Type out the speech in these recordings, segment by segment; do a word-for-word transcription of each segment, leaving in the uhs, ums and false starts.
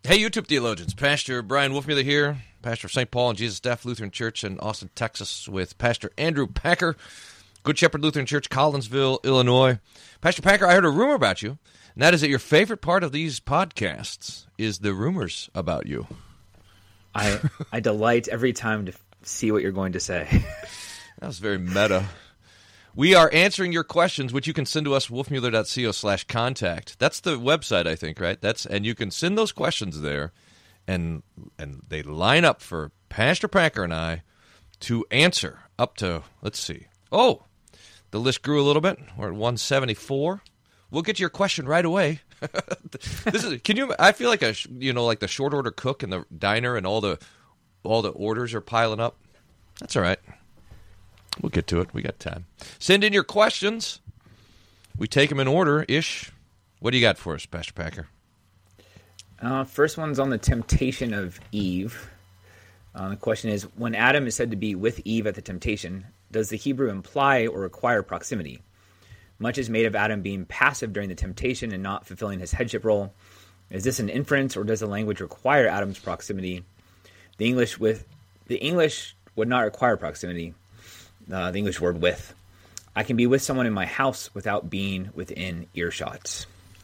Hey, YouTube theologians. Pastor Brian Wolfmueller here, pastor of Saint Paul and Jesus Staff Lutheran Church in Austin, Texas, with Pastor Andrew Packer, Good Shepherd Lutheran Church, Collinsville, Illinois. Pastor Packer, I heard a rumor about you, and that is that your favorite part of these podcasts is the rumors about you. I I delight every time to see what you're going to say. That was very meta. We are answering your questions, which you can send to us, wolfmueller.co slash contact. That's the website, I think, right? That's and you can send those questions there, and and they line up for Pastor Packer and I to answer up to, let's see. Oh, the list grew a little bit. We're at one seventy-four. We'll get to your question right away. This is can you? I feel like a you know like the short order cook in the diner, and all the all the orders are piling up. That's all right. We'll get to it. We got time. Send in your questions. We take them in order-ish. What do you got for us, Pastor Packer? Uh, first one's on the temptation of Eve. Uh, the question is, when Adam is said to be with Eve at the temptation, does the Hebrew imply or require proximity? Much is made of Adam being passive during the temptation and not fulfilling his headship role. Is this an inference, or does the language require Adam's proximity? The English with the English would not require proximity. Uh, the English word with. I can be with someone in my house without being within earshot.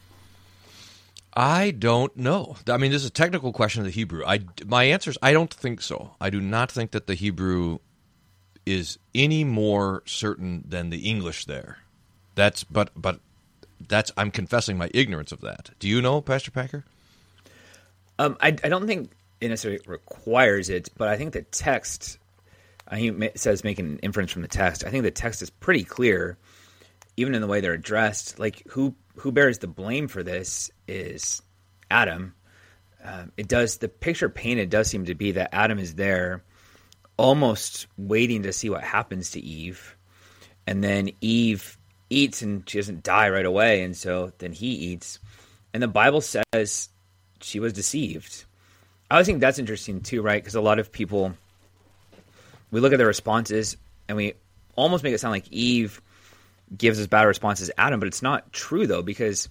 I don't know. I mean, this is a technical question of the Hebrew. I, my answer is I don't think so. I do not think that the Hebrew is any more certain than the English there. That's but but that's I'm confessing my ignorance of that. Do you know, Pastor Packer? Um, I, I don't think it necessarily requires it, but I think the text. He says making an inference from the text. I think the text is pretty clear, even in the way they're addressed. Like who who bears the blame for this is Adam. Um, it does the picture painted does seem to be that Adam is there, almost waiting to see what happens to Eve, and then Eve eats and she doesn't die right away, and so then he eats, and the Bible says she was deceived. I always think that's interesting too, right? Because a lot of people. We look at the responses, and we almost make it sound like Eve gives as bad a response as Adam, but it's not true, though, because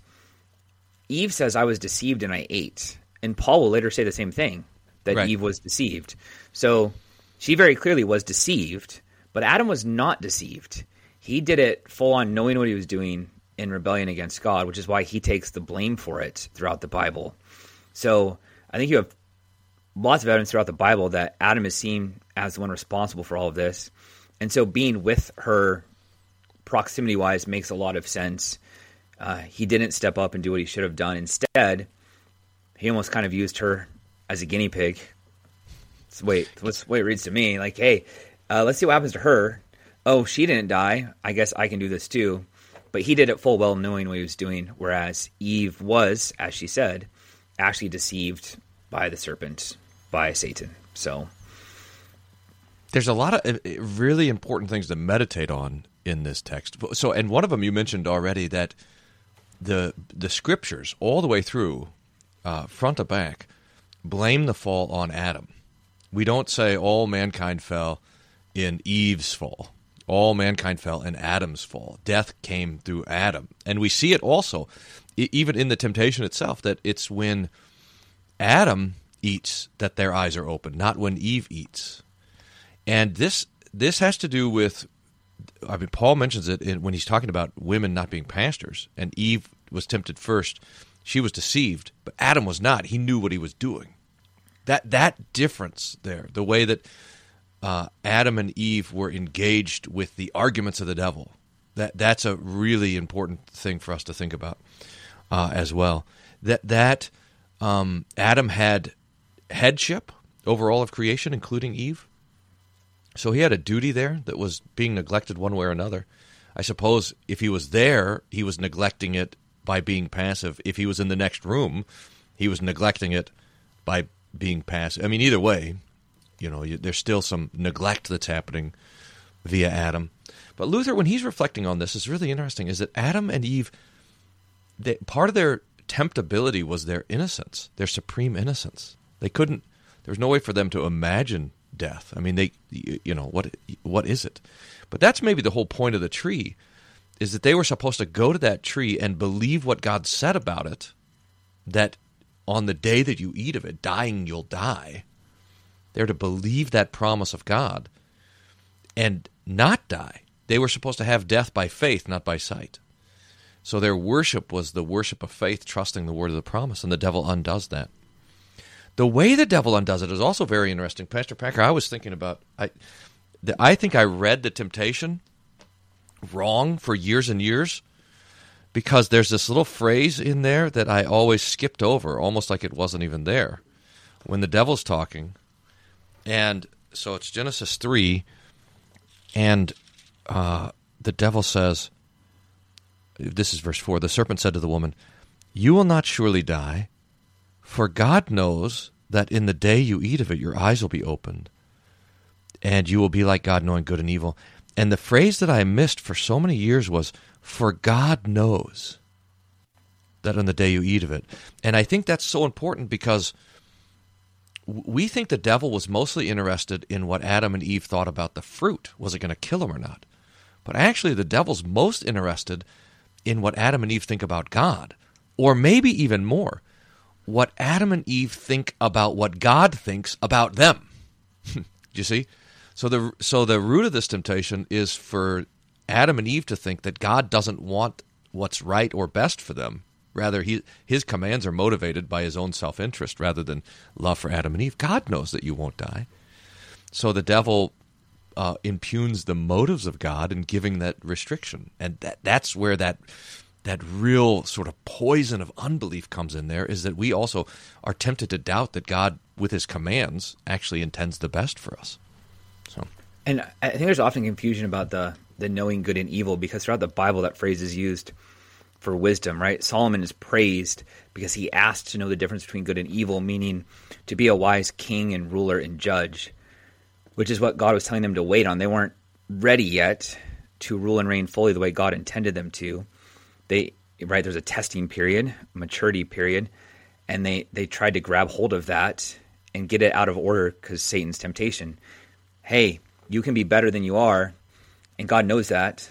Eve says, I was deceived and I ate. And Paul will later say the same thing, that right. Eve was deceived. So she very clearly was deceived, but Adam was not deceived. He did it full on knowing what he was doing in rebellion against God, which is why he takes the blame for it throughout the Bible. So I think you have lots of evidence throughout the Bible that Adam is seen as the one responsible for all of this. And so being with her proximity-wise makes a lot of sense. Uh, he didn't step up and do what he should have done. Instead, he almost kind of used her as a guinea pig. So wait, what's what it reads to me. Like, hey, uh, let's see what happens to her. Oh, she didn't die. I guess I can do this too. But he did it full well knowing what he was doing, whereas Eve was, as she said, actually deceived by the serpent, by Satan. So there's a lot of really important things to meditate on in this text. So, and one of them you mentioned already, that the the scriptures all the way through, uh, front to back, blame the fall on Adam. We don't say all mankind fell in Eve's fall. All mankind fell in Adam's fall. Death came through Adam. And we see it also, even in the temptation itself, that it's when Adam eats that their eyes are open, not when Eve eats. And this this has to do with, I mean, Paul mentions it in, when he's talking about women not being pastors, and Eve was tempted first. She was deceived, but Adam was not. He knew what he was doing. That that difference there, the way that uh, Adam and Eve were engaged with the arguments of the devil, that that's a really important thing for us to think about uh, as well. That that um, Adam had headship over all of creation, including Eve. So he had a duty there that was being neglected one way or another. I suppose if he was there, he was neglecting it by being passive. If he was in the next room, he was neglecting it by being passive. I mean, either way, you know, there's still some neglect that's happening via Adam. But Luther, when he's reflecting on this, is really interesting, is that Adam and Eve, they, part of their temptability was their innocence, their supreme innocence. They couldn't, there was no way for them to imagine death. I mean, they, you know, what what is it? But that's maybe the whole point of the tree, is that they were supposed to go to that tree and believe what God said about it, that on the day that you eat of it, dying you'll die. They're to believe that promise of God and not die. They were supposed to have death by faith, not by sight. So their worship was the worship of faith, trusting the word of the promise, and the devil undoes that. The way the devil undoes it is also very interesting. Pastor Packer, I was thinking about, I, the, I think I read the temptation wrong for years and years, because there's this little phrase in there that I always skipped over, almost like it wasn't even there, when the devil's talking. And so it's Genesis three, and uh, the devil says, this is verse four, the serpent said to the woman, "You will not surely die, for God knows that in the day you eat of it, your eyes will be opened, and you will be like God, knowing good and evil." And the phrase that I missed for so many years was, "For God knows that on the day you eat of it." And I think that's so important, because we think the devil was mostly interested in what Adam and Eve thought about the fruit. Was it going to kill them or not? But actually, the devil's most interested in what Adam and Eve think about God, or maybe even more, what Adam and Eve think about what God thinks about them. Do you see? So the so the root of this temptation is for Adam and Eve to think that God doesn't want what's right or best for them. Rather, he, his commands are motivated by his own self-interest rather than love for Adam and Eve. God knows that you won't die. So the devil uh, impugns the motives of God in giving that restriction. And that, that's where that that real sort of poison of unbelief comes in there, is that we also are tempted to doubt that God, with his commands, actually intends the best for us. So, And I think there's often confusion about the, the knowing good and evil, because throughout the Bible that phrase is used for wisdom, right? Solomon is praised because he asked to know the difference between good and evil, meaning to be a wise king and ruler and judge, which is what God was telling them to wait on. They weren't ready yet to rule and reign fully the way God intended them to. They, right, there's a testing period, a maturity period, and they, they tried to grab hold of that and get it out of order because Satan's temptation. Hey, you can be better than you are, and God knows that,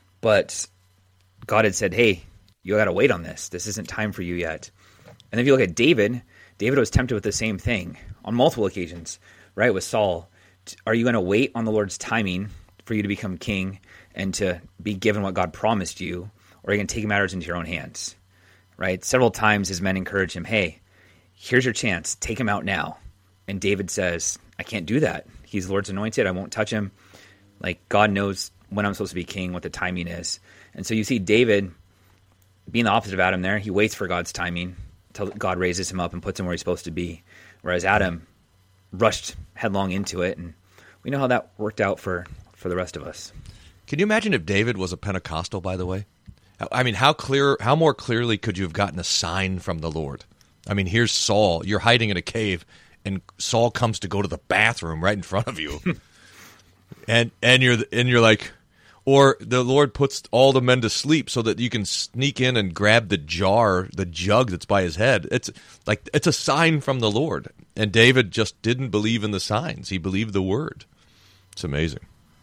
but God had said, hey, you got to wait on this. This isn't time for you yet. And if you look at David, David was tempted with the same thing on multiple occasions, right, with Saul. Are you going to wait on the Lord's timing for you to become king and to be given what God promised you, or are you going to take matters into your own hands, right? Several times his men encourage him, hey, here's your chance. Take him out now. And David says, I can't do that. He's the Lord's anointed. I won't touch him. Like, God knows when I'm supposed to be king, what the timing is. And so you see David being the opposite of Adam there. He waits for God's timing until God raises him up and puts him where he's supposed to be. Whereas Adam rushed headlong into it. And we know how that worked out for, for the rest of us. Can you imagine if David was a Pentecostal, by the way? I mean, how clear, how more clearly could you have gotten a sign from the Lord? I mean, here's Saul. You're hiding in a cave, and Saul comes to go to the bathroom right in front of you. and and you're and you're like, or the Lord puts all the men to sleep so that you can sneak in and grab the jar, the jug that's by his head. It's like, it's a sign from the Lord. And David just didn't believe in the signs. He believed the word. It's amazing.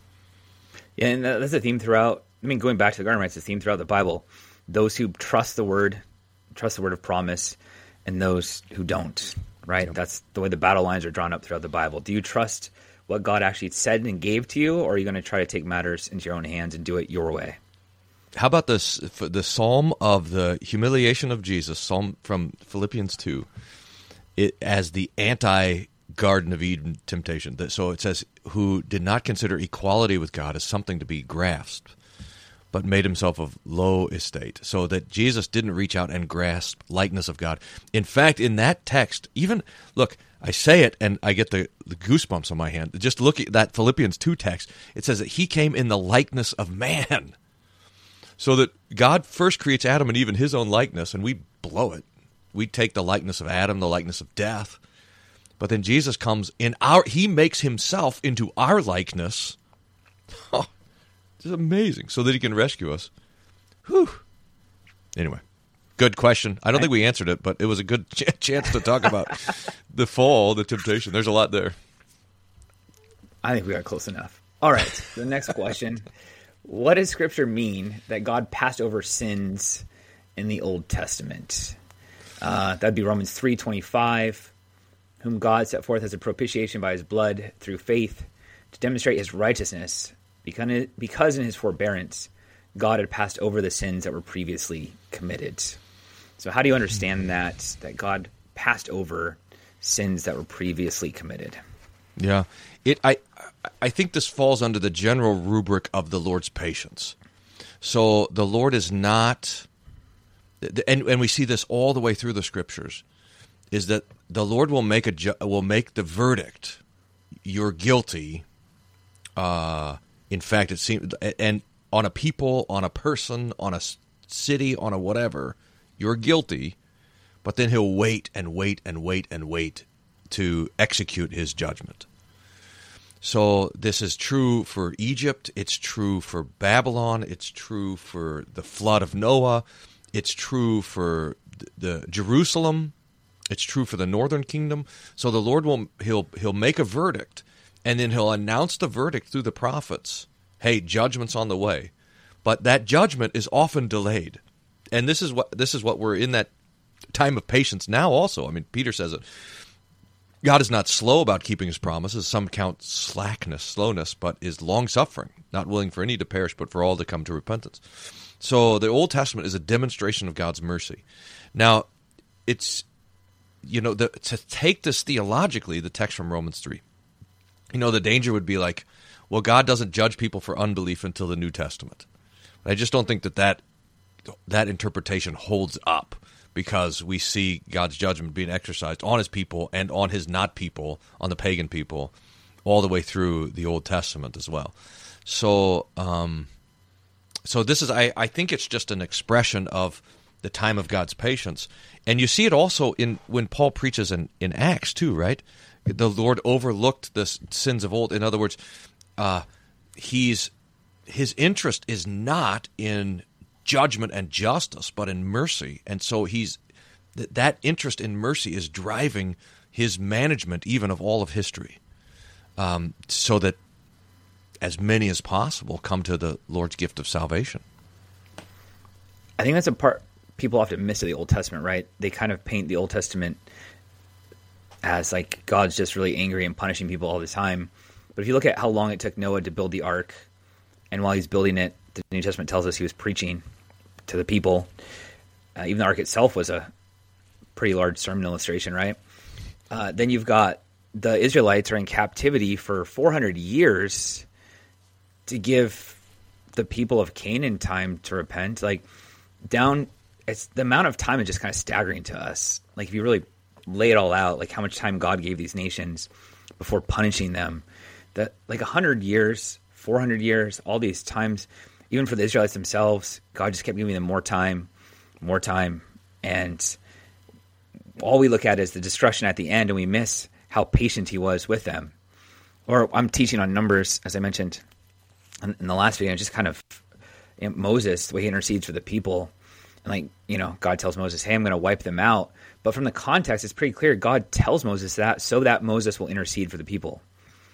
Yeah, and that's a theme throughout. I mean, going back to the garden, right, it's a theme throughout the Bible. Those who trust the word, trust the word of promise, and those who don't, right? Yep. That's the way the battle lines are drawn up throughout the Bible. Do you trust what God actually said and gave to you, or are you going to try to take matters into your own hands and do it your way? How about this, the Psalm of the humiliation of Jesus, Psalm from Philippians two, it, as the anti-Garden of Eden temptation. So it says, who did not consider equality with God as something to be grasped, but made himself of low estate, so that Jesus didn't reach out and grasp likeness of God. In fact, in that text, even, look, I say it and I get the, the goosebumps on my hand. Just look at that Philippians two text. It says that he came in the likeness of man. So that God first creates Adam and Eve in his own likeness, and we blow it. We take the likeness of Adam, the likeness of death. But then Jesus comes in our, he makes himself into our likeness. Oh, it's amazing. So that he can rescue us. Whew. Anyway, good question. I don't think we answered it, but it was a good ch- chance to talk about the fall, the temptation. There's a lot there. I think we got close enough. All right, the next question. What does Scripture mean that God passed over sins in the Old Testament? Uh, that'd be Romans three twenty-five, whom God set forth as a propitiation by his blood through faith to demonstrate his righteousness, because because in his forbearance God had passed over the sins that were previously committed. So how do you understand that, that God passed over sins that were previously committed? Yeah. It I I think this falls under the general rubric of the Lord's patience. So the Lord is not, and and we see this all the way through the Scriptures, is that the Lord will make a ju- will make the verdict, you're guilty. Uh, in fact, it seems, and on a people, on a person, on a city, on a whatever, you're guilty. But then he'll wait and wait and wait and wait to execute his judgment. So this is true for Egypt, it's true for Babylon, it's true for the flood of Noah, it's true for the, the Jerusalem, it's true for the northern kingdom. So the Lord will he'll he'll make a verdict, and then he'll announce the verdict through the prophets. Hey, judgment's on the way. But that judgment is often delayed. And this is what this is what we're in that time of patience now also. I mean, Peter says it. God is not slow about keeping his promises. Some count slackness, slowness, but is long-suffering, not willing for any to perish, but for all to come to repentance. So the Old Testament is a demonstration of God's mercy. Now, it's, you know, the, to take this theologically, the text from Romans three, you know, the danger would be like, well, God doesn't judge people for unbelief until the New Testament. I just don't think that that, that interpretation holds up, because we see God's judgment being exercised on his people and on his not people, on the pagan people, all the way through the Old Testament as well. So um, so this is, I, I think it's just an expression of the time of God's patience. And you see it also in when Paul preaches in, in Acts too, right? The Lord overlooked the sins of old. In other words, uh, he's his interest is not in judgment and justice, but in mercy. And so he's th- that interest in mercy is driving his management even of all of history, um, so that as many as possible come to the Lord's gift of salvation. I think that's a part people often miss of the Old Testament, right? They kind of paint the Old Testament as like God's just really angry and punishing people all the time. But if you look at how long it took Noah to build the ark, and while he's building it, the New Testament tells us he was preaching to the people. Uh, even the ark itself was a pretty large sermon illustration, right? Uh, then you've got the Israelites are in captivity for four hundred years to give the people of Canaan time to repent. Like down, it's the amount of time is just kind of staggering to us. Like if you really lay it all out, like how much time God gave these nations before punishing them, that like a hundred years, four hundred years, all these times. Even for the Israelites themselves, God just kept giving them more time, more time. And all we look at is the destruction at the end, and we miss how patient he was with them. Or I'm teaching on Numbers, as I mentioned in the last video, just kind of you know, Moses, the way he intercedes for the people. And like, you know, God tells Moses, hey, I'm going to wipe them out. But from the context, it's pretty clear. God tells Moses that so that Moses will intercede for the people.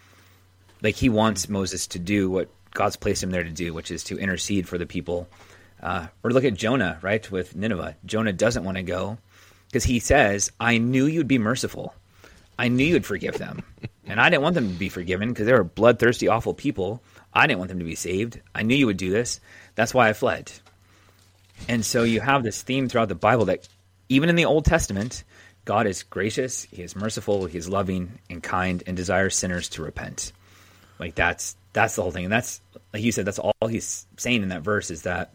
Like he wants Moses to do what God's placed him there to do, which is to intercede for the people. Uh, or look at Jonah, right, with Nineveh. Jonah doesn't want to go because he says, I knew you'd be merciful. I knew you'd forgive them. And I didn't want them to be forgiven because they were bloodthirsty, awful people. I didn't want them to be saved. I knew you would do this. That's why I fled. And so you have this theme throughout the Bible that even in the Old Testament, God is gracious, he is merciful, he is loving and kind, and desires sinners to repent. Like that's That's the whole thing. And that's, like you said, that's all he's saying in that verse is that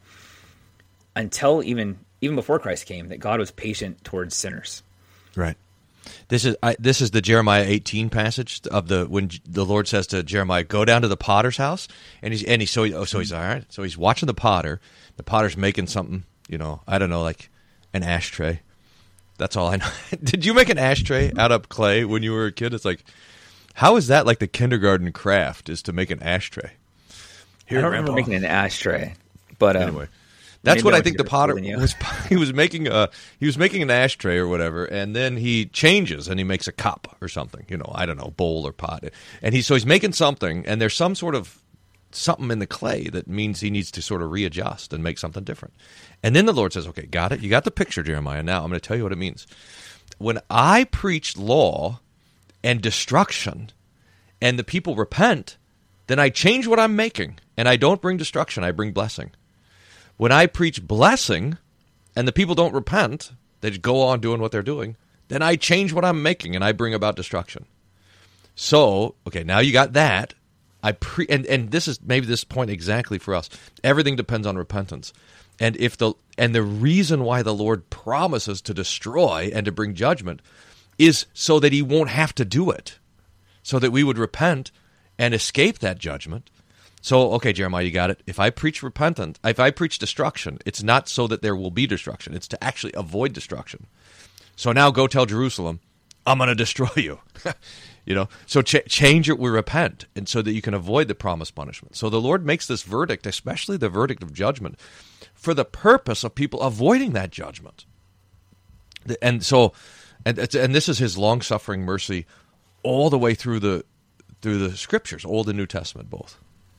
until even even before Christ came, that God was patient towards sinners. Right. This is I, this is the Jeremiah eighteen passage of the when the Lord says to Jeremiah, "Go down to the potter's house," and he's and he so he, oh, so he's all right. So he's watching the potter. The potter's making something, you know, I don't know, like an ashtray. That's all I know. Did you make an ashtray out of clay when you were a kid? It's like, how is that like the kindergarten craft is to make an ashtray? Here, I don't Grandpa. remember making an ashtray, but um, anyway, that's what I, I think the potter was. He was making a he was making an ashtray or whatever, and then he changes and he makes a cup or something. You know, I don't know, bowl or pot, and he so he's making something, and there's some sort of something in the clay that means he needs to sort of readjust and make something different. And then the Lord says, okay, got it? You got the picture, Jeremiah. Now I'm going to tell you what it means. When I preach law and destruction and the people repent, then I change what I'm making, and I don't bring destruction, I bring blessing. When I preach blessing and the people don't repent, they just go on doing what they're doing, then I change what I'm making and I bring about destruction. So, okay, now you got that. I pre and, and this is maybe this point exactly for us. Everything depends on repentance. And if the and the reason why the Lord promises to destroy and to bring judgment is so that he won't have to do it. So that we would repent and escape that judgment. So, okay, Jeremiah, you got it. If I preach repentance, if I preach destruction, it's not so that there will be destruction. It's to actually avoid destruction. So now go tell Jerusalem, I'm going to destroy you. You know, so ch- change it, we repent, and so that you can avoid the promised punishment. So the Lord makes this verdict, especially the verdict of judgment, for the purpose of people avoiding that judgment. And so, and and this is his long-suffering mercy all the way through the through the Scriptures, Old and New Testament, both.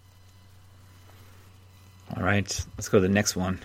All right, let's go to the next one.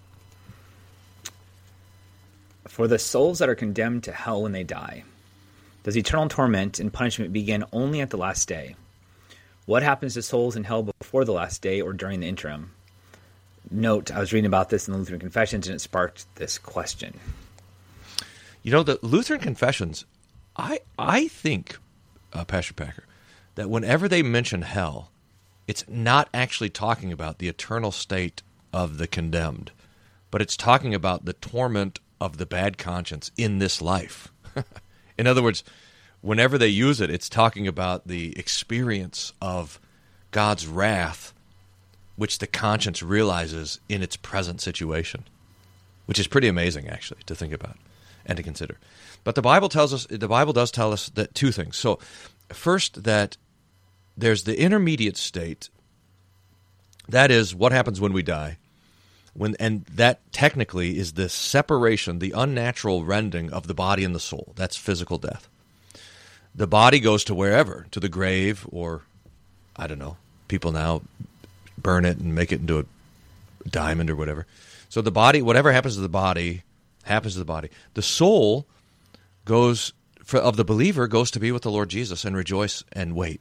For the souls that are condemned to hell when they die, does eternal torment and punishment begin only at the last day? What happens to souls in hell before the last day or during the interim? Note, I was reading about this in the Lutheran Confessions, and it sparked this question. You know, the Lutheran Confessions, I I think, uh, Pastor Packer, that whenever they mention hell, it's not actually talking about the eternal state of the condemned, but it's talking about the torment of the bad conscience in this life. In other words, whenever they use it, it's talking about the experience of God's wrath, which the conscience realizes in its present situation, which is pretty amazing, actually, to think about and to consider. But the Bible tells us, the Bible does tell us that two things. So, first, that there's the intermediate state. That is what happens when we die. When, and that technically is the separation, the unnatural rending of the body and the soul. That's physical death. The body goes to wherever, to the grave, or, I don't know, people now burn it and make it into a diamond or whatever. So the body, whatever happens to the body, happens to the body. The soul goes, for, of the believer, goes to be with the Lord Jesus and rejoice and wait.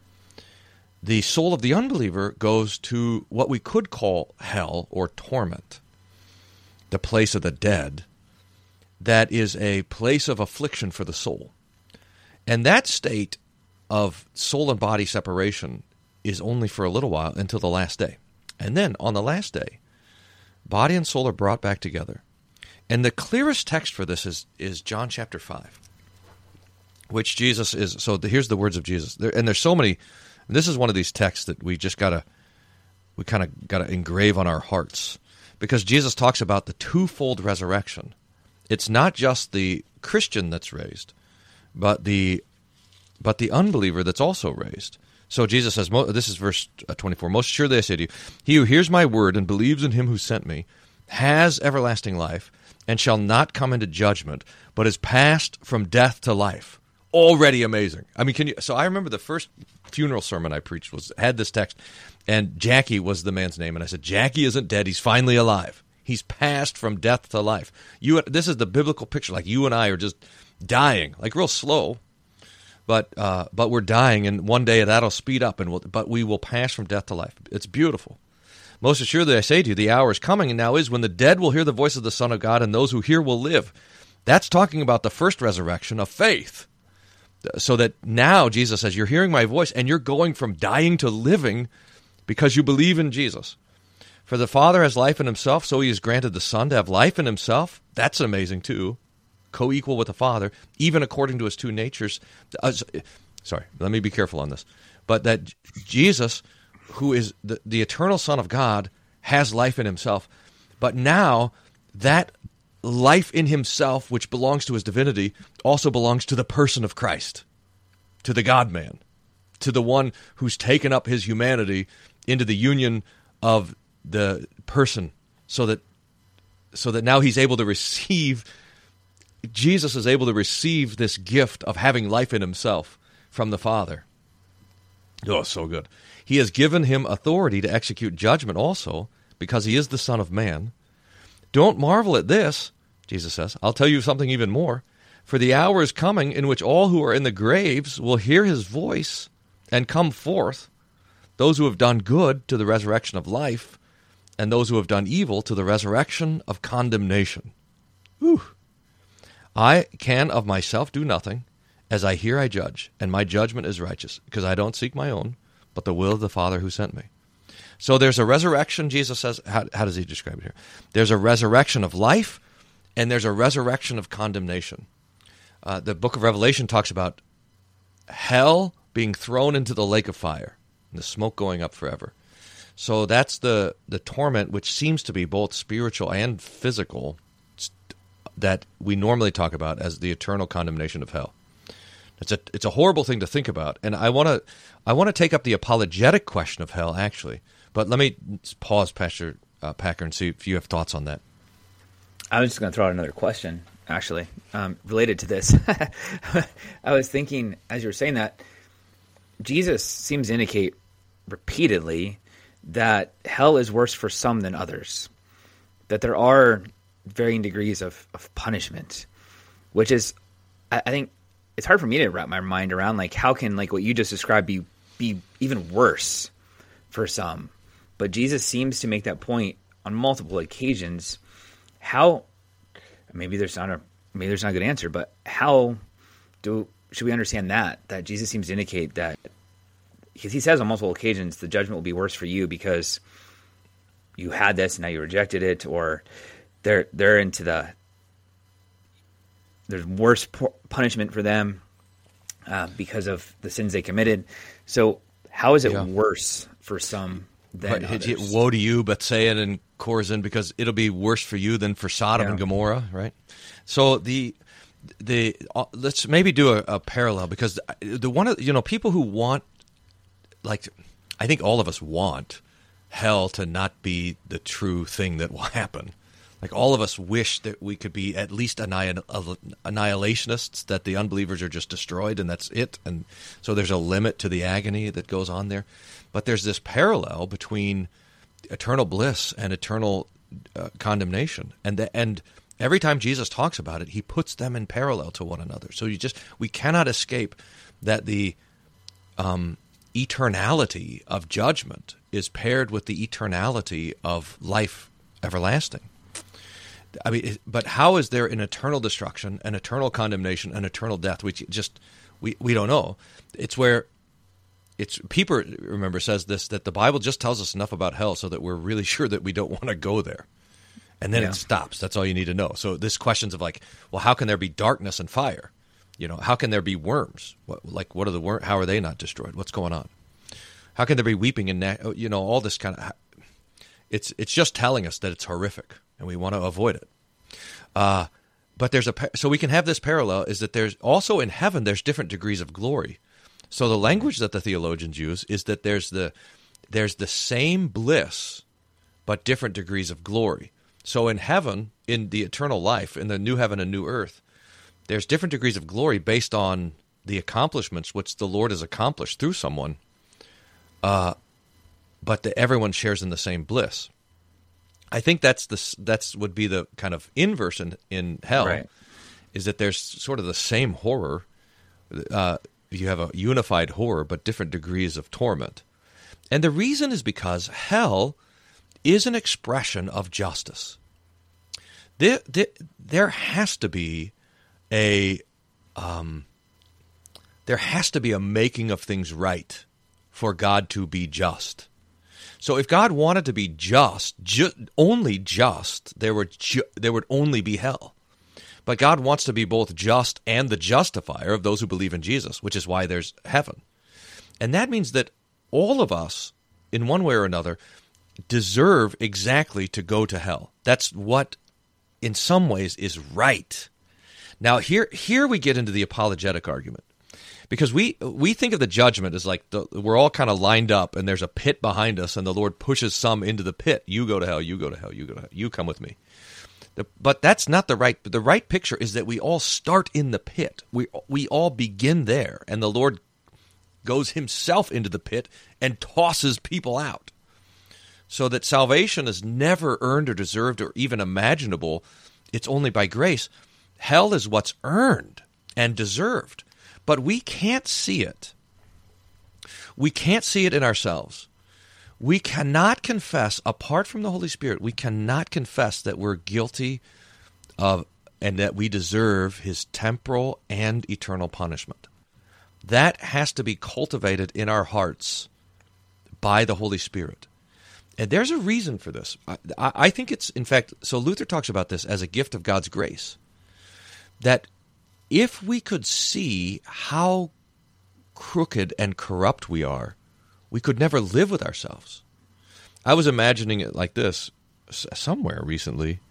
The soul of the unbeliever goes to what we could call hell or torment, the place of the dead. That is a place of affliction for the soul. And that state of soul and body separation is only for a little while until the last day. And then on the last day, body and soul are brought back together. And the clearest text for this is, is John chapter five, which Jesus is, so the, here's the words of Jesus. There, and there's so many. And this is one of these texts that we just gotta, we kind of gotta engrave on our hearts, because Jesus talks about the twofold resurrection. It's not just the Christian that's raised, but the, but the unbeliever that's also raised. So Jesus says, this is verse twenty-four. Most surely I say to you, he who hears my word and believes in him who sent me has everlasting life and shall not come into judgment, but is passed from death to life. Already amazing. I mean, can you? So I remember the first funeral sermon I preached was had this text, and Jackie was the man's name, and I said, Jackie isn't dead; he's finally alive. He's passed from death to life. You, this is the biblical picture. Like you and I are just dying, like real slow, but uh, but we're dying, and one day that'll speed up, and we'll, but we will pass from death to life. It's beautiful. Most assuredly, I say to you, the hour is coming, and now is, when the dead will hear the voice of the Son of God, and those who hear will live. That's talking about the first resurrection of faith. So that now Jesus says, you're hearing my voice, and you're going from dying to living because you believe in Jesus. For the Father has life in himself, so he has granted the Son to have life in himself. That's amazing too. Co-equal with the Father, even according to his two natures. Uh, sorry, let me be careful on this. But that Jesus, who is the, the eternal Son of God, has life in himself. But now that life in himself, which belongs to his divinity, also belongs to the person of Christ, to the God-man, to the one who's taken up his humanity into the union of the person, so that so that now he's able to receive, Jesus is able to receive this gift of having life in himself from the Father. Oh, so good. He has given him authority to execute judgment also, because he is the Son of Man. Don't marvel at this, Jesus says. I'll tell you something even more. For the hour is coming in which all who are in the graves will hear his voice and come forth, those who have done good to the resurrection of life, and those who have done evil to the resurrection of condemnation. Whew. I can of myself do nothing. As I hear, I judge, and my judgment is righteous, because I don't seek my own, but the will of the Father who sent me. So there's a resurrection, Jesus says. How, how does he describe it here? There's a resurrection of life, and there's a resurrection of condemnation. Uh, the book of Revelation talks about hell being thrown into the lake of fire, and the smoke going up forever. So that's the, the torment, which seems to be both spiritual and physical, that we normally talk about as the eternal condemnation of hell. It's a it's a horrible thing to think about, and I want to I want to take up the apologetic question of hell, actually. But let me pause, Pastor uh, Packer, and see if you have thoughts on that. I was just going to throw out another question, actually, um, related to this. I was thinking, as you were saying that, Jesus seems to indicate repeatedly that hell is worse for some than others, that there are varying degrees of, of punishment, which is, I, I think, it's hard for me to wrap my mind around, like, how can, like, what you just described be be even worse for some? But Jesus seems to make that point on multiple occasions. How, maybe there's not a maybe there's not a good answer, but how do should we understand that? That Jesus seems to indicate that, because he says on multiple occasions, the judgment will be worse for you because you had this and now you rejected it, or they're they're into the there's worse punishment for them uh, because of the sins they committed. So how is it yeah. worse for some than right. others? Woe to you, Bethsaida and Chorazin, because it'll be worse for you than for Sodom yeah. and Gomorrah, right? So the the uh, let's maybe do a, a parallel, because the one of you know people who want, like, I think all of us want hell to not be the true thing that will happen. Like, all of us wish that we could be at least annihil- annihilationists, that the unbelievers are just destroyed and that's it. And so there's a limit to the agony that goes on there. But there's this parallel between eternal bliss and eternal uh, condemnation. And the, and every time Jesus talks about it, he puts them in parallel to one another. So you just we cannot escape that the um, eternality of judgment is paired with the eternality of life everlasting. I mean, but how is there an eternal destruction, an eternal condemnation, an eternal death? We just we, we don't know. It's where it's Pieper, remember, says this, that the Bible just tells us enough about hell so that we're really sure that we don't want to go there, and then yeah. it stops. That's all you need to know. So this questions of, like, well, how can there be darkness and fire? You know, how can there be worms? What, like, what are the worms? How are they not destroyed? What's going on? How can there be weeping and na- you know all this kind of? It's it's just telling us that it's horrific, and we want to avoid it. Uh, but there's a so we can have this parallel is that there's also in heaven there's different degrees of glory. So the language that the theologians use is that there's the there's the same bliss, but different degrees of glory. So in heaven, in the eternal life, in the new heaven and new earth, there's different degrees of glory based on the accomplishments which the Lord has accomplished through someone. Uh, but the, everyone shares in the same bliss. I think that's the that's would be the kind of inverse in, in hell, right. Is that there's sort of the same horror. Uh, you have a unified horror, but different degrees of torment. And the reason is because hell is an expression of justice. There, there, there has to be a um, there has to be a making of things right for God to be just. So if God wanted to be just, ju- only just, there would ju- there would only be hell. But God wants to be both just and the justifier of those who believe in Jesus, which is why there's heaven. And that means that all of us, in one way or another, deserve exactly to go to hell. That's what, in some ways, is right. Now, here here we get into the apologetic argument. Because we we think of the judgment as like the, we're all kind of lined up and there's a pit behind us and the Lord pushes some into the pit. You go to hell, you go to hell, you go to hell, you come with me. The, but that's not the right the right picture is that we all start in the pit. We we all begin there, and the Lord goes himself into the pit and tosses people out. So that salvation is never earned or deserved or even imaginable. It's only by grace. Hell is what's earned and deserved, but we can't see it. We can't see it in ourselves. We cannot confess, apart from the Holy Spirit, we cannot confess that we're guilty of and that we deserve his temporal and eternal punishment. That has to be cultivated in our hearts by the Holy Spirit. And there's a reason for this. I, I think it's, in fact, so Luther talks about this as a gift of God's grace. That if we could see how crooked and corrupt we are, we could never live with ourselves. I was imagining it like this somewhere recently,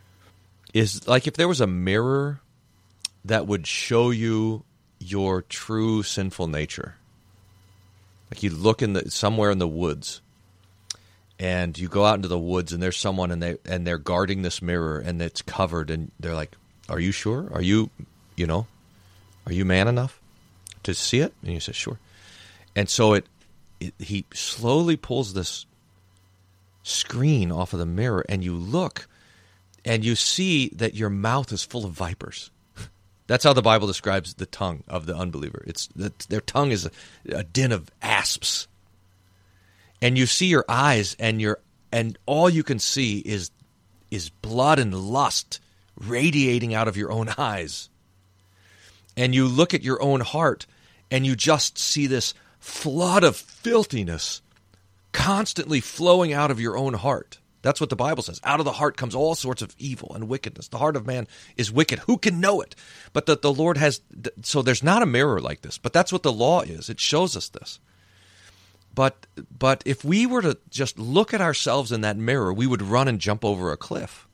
is like if there was a mirror that would show you your true sinful nature. Like you look in the somewhere in the woods, and you go out into the woods, and there's someone, and they and they're guarding this mirror, and it's covered, and they're like, "Are you sure? Are you, you know, are you man enough to see it?" And you say, "Sure." And so it, it he slowly pulls this screen off of the mirror, and you look, and you see that your mouth is full of vipers. That's how the Bible describes the tongue of the unbeliever. It's their tongue is a, a den of asps. And you see your eyes, and your and all you can see is is blood and lust radiating out of your own eyes. And you look at your own heart, and you just see this flood of filthiness constantly flowing out of your own heart. That's what the Bible says. Out of the heart comes all sorts of evil and wickedness. The heart of man is wicked. Who can know it? But that the Lord has, so there's not a mirror like this, but that's what the law is. It shows us this. But but if we were to just look at ourselves in that mirror, we would run and jump over a cliff.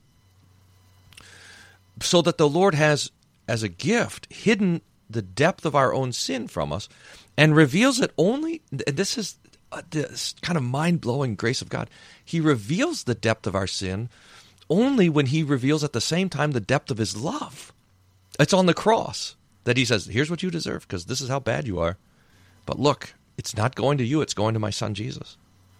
So that the Lord has, as a gift, hidden the depth of our own sin from us and reveals it only, and this is this kind of mind-blowing grace of God. He reveals the depth of our sin only when he reveals at the same time the depth of his love. It's on the cross that he says, here's what you deserve because this is how bad you are. But look, it's not going to you, it's going to my son Jesus.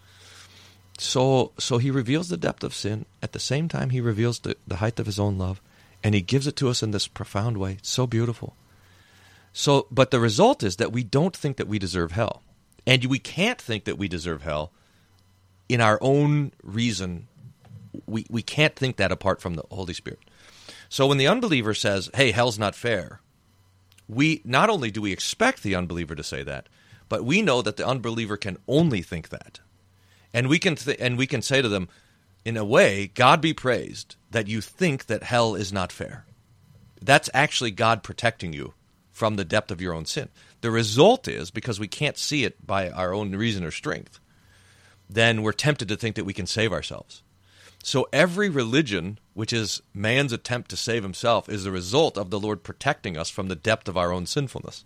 So so he reveals the depth of sin. At the same time, he reveals the, the height of his own love. And he gives it to us in this profound way. It's so beautiful. So, but the result is that we don't think that we deserve hell. And we can't think that we deserve hell in our own reason. We, we can't think that apart from the Holy Spirit. So when the unbeliever says, hey, hell's not fair, we not only do we expect the unbeliever to say that, but we know that the unbeliever can only think that. And we can th- and we can say to them, in a way, God be praised that you think that hell is not fair. That's actually God protecting you from the depth of your own sin. The result is, because we can't see it by our own reason or strength, then we're tempted to think that we can save ourselves. So every religion, which is man's attempt to save himself, is the result of the Lord protecting us from the depth of our own sinfulness.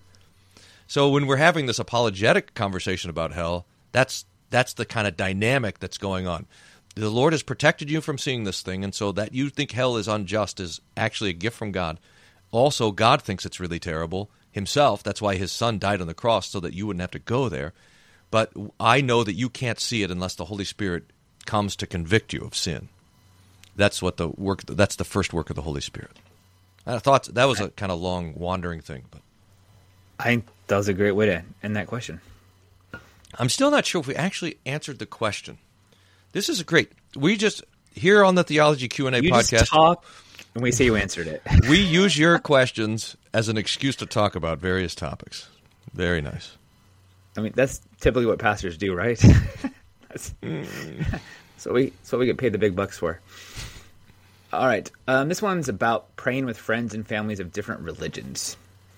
So when we're having this apologetic conversation about hell, that's that's the kind of dynamic that's going on. The Lord has protected you from seeing this thing, and so that you think hell is unjust is actually a gift from God. Also, God thinks it's really terrible himself. That's why his son died on the cross, so that you wouldn't have to go there. But I know that you can't see it unless the Holy Spirit comes to convict you of sin. That's what the work. That's the first work of the Holy Spirit. I thought that was a kind of long, wandering thing, but I think that was a great way to end that question. I'm still not sure if we actually answered the question. This is great. We just, here on the Theology Q and A you podcast, just talk and we say you answered it. We use your questions as an excuse to talk about various topics. Very nice. I mean, that's typically what pastors do, right? that's, mm. so we so we get paid the big bucks for. All right. Um, this one's about praying with friends and families of different religions.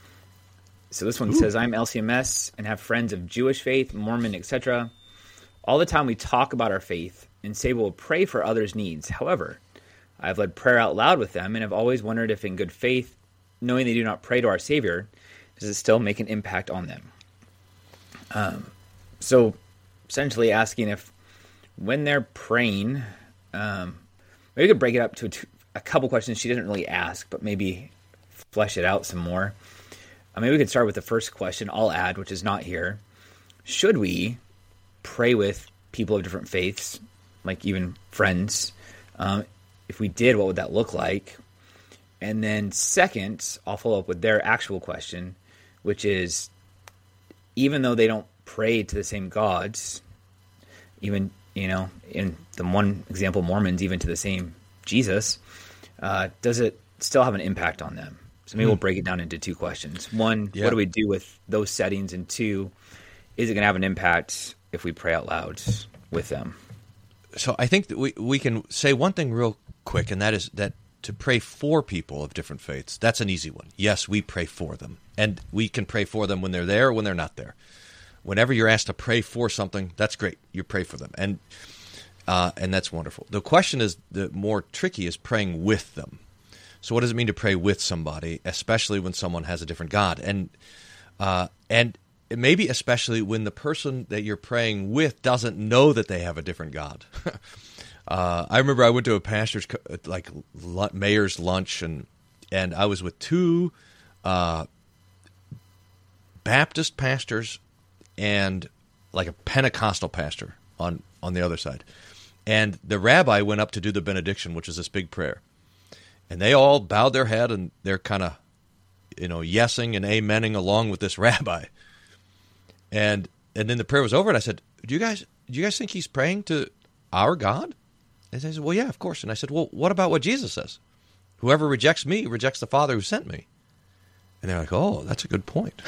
So this one Ooh. says, I'm L C M S and have friends of Jewish faith, Mormon, et cetera. All the time we talk about our faith and say we'll pray for others' needs. However, I've led prayer out loud with them and have always wondered if in good faith, knowing they do not pray to our Savior, does it still make an impact on them? Um, so essentially asking if when they're praying, um, maybe we could break it up to a, two, a couple questions she didn't really ask, but maybe flesh it out some more. I mean, we could start with the first question I'll add, which is not here. Should we pray with people of different faiths, like even friends? Um, if we did, what would that look like? And then second, I'll follow up with their actual question, which is, even though they don't pray to the same gods, even, you know, in the one example, Mormons, even to the same Jesus, uh, does it still have an impact on them? So maybe hmm. we'll break it down into two questions. One, yeah. what do we do with those settings? And two, is it going to have an impact if we pray out loud with them? So I think that we, we can say one thing real quick, and that is that to pray for people of different faiths, that's an easy one. Yes, we pray for them. And we can pray for them when they're there or when they're not there. Whenever you're asked to pray for something, that's great. You pray for them. And uh, and that's wonderful. The question is, the more tricky is praying with them. So what does it mean to pray with somebody, especially when someone has a different God? And uh, and maybe especially when the person that you're praying with doesn't know that they have a different God. Uh, I remember I went to a pastor's like mayor's lunch, and and I was with two uh, Baptist pastors and like a Pentecostal pastor on, on the other side. And the rabbi went up to do the benediction, which is this big prayer. And they all bowed their head, and they're kind of, you know, yesing and amening along with this rabbi. And and then the prayer was over, and I said, "Do you guys do you guys think he's praying to our God?" And they said, "Well, yeah, of course." And I said, "Well, what about what Jesus says? Whoever rejects me rejects the Father who sent me." And they're like, "Oh, that's a good point."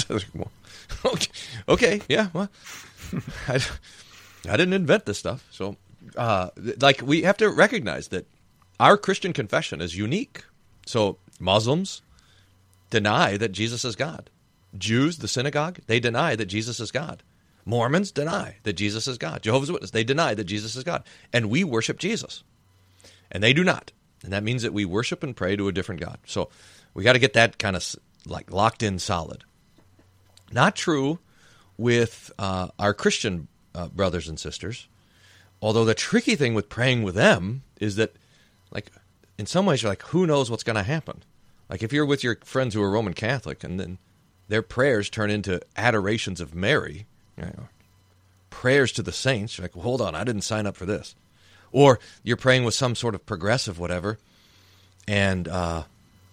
okay, okay, yeah. Well, I, I didn't invent this stuff, so uh, like we have to recognize that our Christian confession is unique. So Muslims deny that Jesus is God. Jews, the synagogue, they deny that Jesus is God. Mormons deny that Jesus is God. Jehovah's Witnesses, they deny that Jesus is God. And we worship Jesus. And they do not. And that means that we worship and pray to a different God. So we got to get that kind of like locked in solid. Not true with uh, our Christian uh, brothers and sisters. Although the tricky thing with praying with them is that, like, in some ways you're like, who knows what's going to happen? Like if you're with your friends who are Roman Catholic and then their prayers turn into adorations of Mary, you know, prayers to the saints. You're like, well, hold on, I didn't sign up for this. Or you're praying with some sort of progressive whatever, and uh,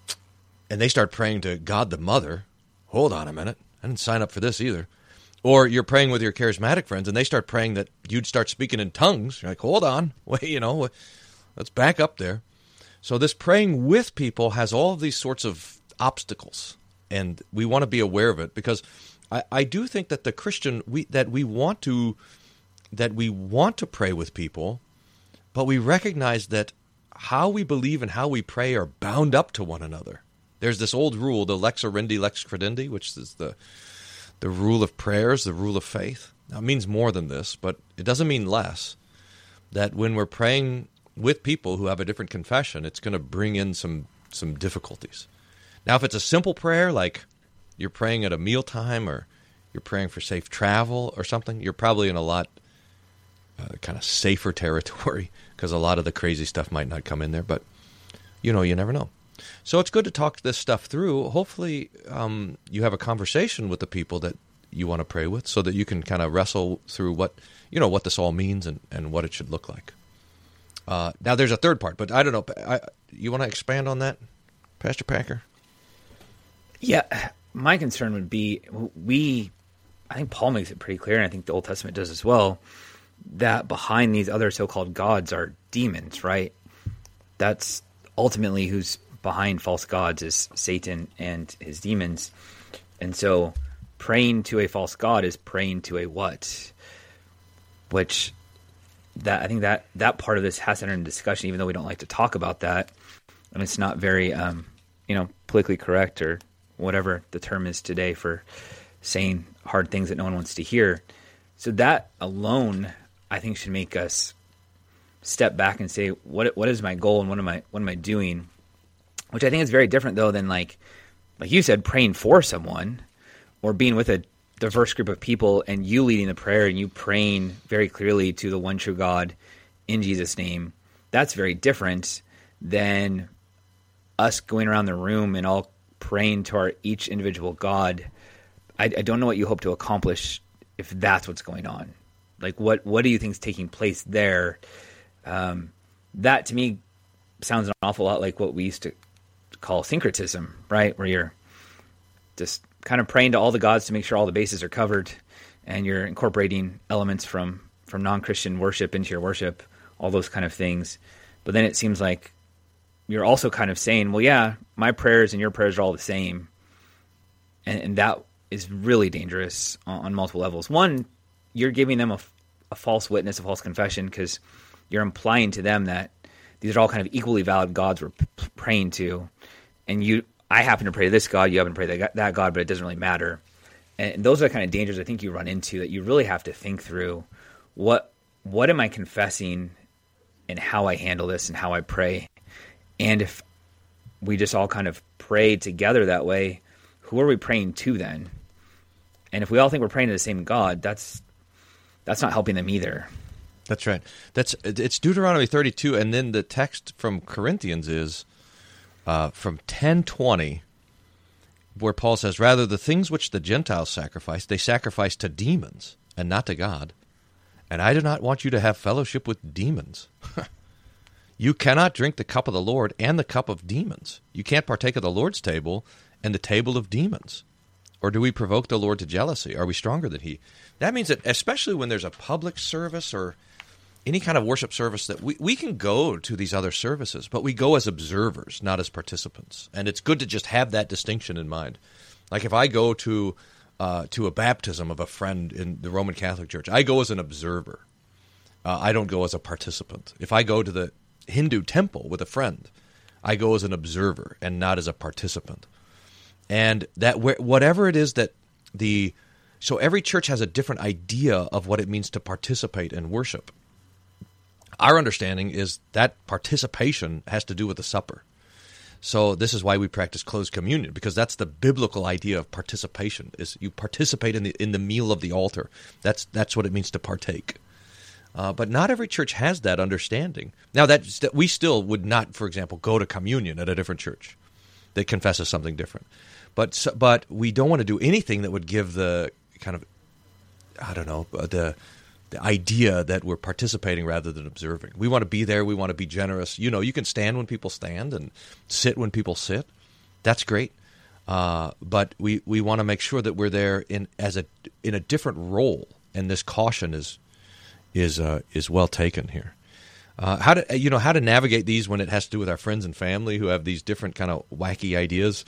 and they start praying to God the Mother. Hold on a minute, I didn't sign up for this either. Or you're praying with your charismatic friends, and they start praying that you'd start speaking in tongues. You're like, hold on, wait, you know, let's back up there. So this praying with people has all of these sorts of obstacles, and we want to be aware of it because I, I do think that the Christian we that we want to that we want to pray with people, but we recognize that how we believe and how we pray are bound up to one another. There's this old rule, the lex oriendi, lex credendi, which is the the rule of prayers, the rule of faith. Now, it means more than this, but it doesn't mean less. That when we're praying with people who have a different confession, it's going to bring in some some difficulties. Now, if it's a simple prayer, like you're praying at a mealtime or you're praying for safe travel or something, you're probably in a lot uh, kind of safer territory because a lot of the crazy stuff might not come in there. But, you know, you never know. So it's good to talk this stuff through. Hopefully um, you have a conversation with the people that you want to pray with so that you can kind of wrestle through what, you know, what this all means and, and what it should look like. Uh, now, there's a third part, but I don't know. I, you want to expand on that, Pastor Packer? Yeah, my concern would be we, I think Paul makes it pretty clear, and I think the Old Testament does as well, that behind these other so-called gods are demons, right? That's ultimately who's behind false gods is Satan and his demons. And so praying to a false god is praying to a what? Which that I think that that part of this has to enter into discussion, even though we don't like to talk about that. And it's not very, um, you know, politically correct or whatever the term is today for saying hard things that no one wants to hear. So that alone, I think, should make us step back and say, what what is my goal and what am I what am I doing? Which I think is very different, though, than like like you said, praying for someone or being with a diverse group of people and you leading the prayer and you praying very clearly to the one true God in Jesus' name. That's very different than us going around the room and all praying to our each individual God, I, I don't know what you hope to accomplish if that's what's going on. Like, what, what do you think is taking place there? Um, that, to me, sounds an awful lot like what we used to call syncretism, right? Where you're just kind of praying to all the gods to make sure all the bases are covered, and you're incorporating elements from, from non-Christian worship into your worship, all those kind of things. But then it seems like you're also kind of saying, well, yeah, my prayers and your prayers are all the same. And, and that is really dangerous on, on multiple levels. One, you're giving them a, a false witness, a false confession, because you're implying to them that these are all kind of equally valid gods we're p- praying to. And you, I happen to pray to this God, you happen to pray to that, that God, but it doesn't really matter. And those are the kind of dangers I think you run into, that you really have to think through. What what am I confessing and how I handle this and how I pray? And if we just all kind of pray together that way, who are we praying to then? And if we all think we're praying to the same God, that's that's not helping them either. That's right. That's it's Deuteronomy thirty-two, and then the text from Corinthians is uh, from ten twenty, where Paul says, "Rather, the things which the Gentiles sacrifice, they sacrifice to demons and not to God. And I do not want you to have fellowship with demons. You cannot drink the cup of the Lord and the cup of demons. You can't partake of the Lord's table and the table of demons. Or do we provoke the Lord to jealousy? Are we stronger than he?" That means that especially when there's a public service or any kind of worship service, that we, we can go to these other services, but we go as observers, not as participants. And it's good to just have that distinction in mind. Like if I go to uh, to a baptism of a friend in the Roman Catholic Church, I go as an observer. Uh, I don't go as a participant. If I go to the Hindu temple with a friend, I go as an observer and not as a participant. And that wh- whatever it is that the so every church has a different idea of what it means to participate in worship. Our understanding is that participation has to do with the supper. So this is why we practice closed communion, because that's the biblical idea of participation. Is you participate in the in the meal of the altar. That's that's what it means to partake. Uh, but not every church has that understanding. Now, that st- we still would not, for example, go to communion at a different church that confesses something different. But so, but we don't want to do anything that would give the kind of, I don't know, the the idea that we're participating rather than observing. We want to be there. We want to be generous. You know, you can stand when people stand and sit when people sit. That's great. Uh, but we, we want to make sure that we're there in as a in a different role, and this caution is is uh, is well taken here. Uh, how to you know how to navigate these when it has to do with our friends and family who have these different kind of wacky ideas.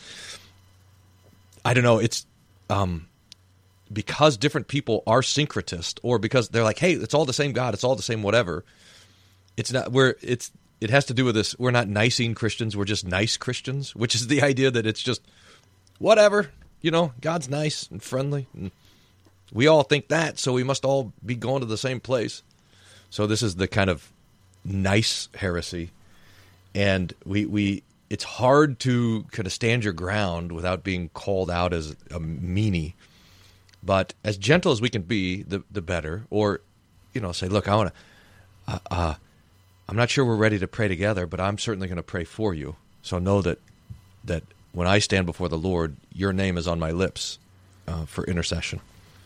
I don't know. It's um, because different people are syncretist, or because they're like, hey, it's all the same God, it's all the same whatever. It's not. We're it's it has to do with this. We're not Nicene Christians. We're just nice Christians, which is the idea that it's just whatever. You know, God's nice and friendly, and we all think that, so we must all be going to the same place. So this is the kind of nice heresy, and we we it's hard to kind of stand your ground without being called out as a meanie. But as gentle as we can be, the the better. Or, you know, say, look, I want to. Uh, uh, I'm not sure we're ready to pray together, but I'm certainly going to pray for you. So know that that when I stand before the Lord, your name is on my lips uh, for intercession.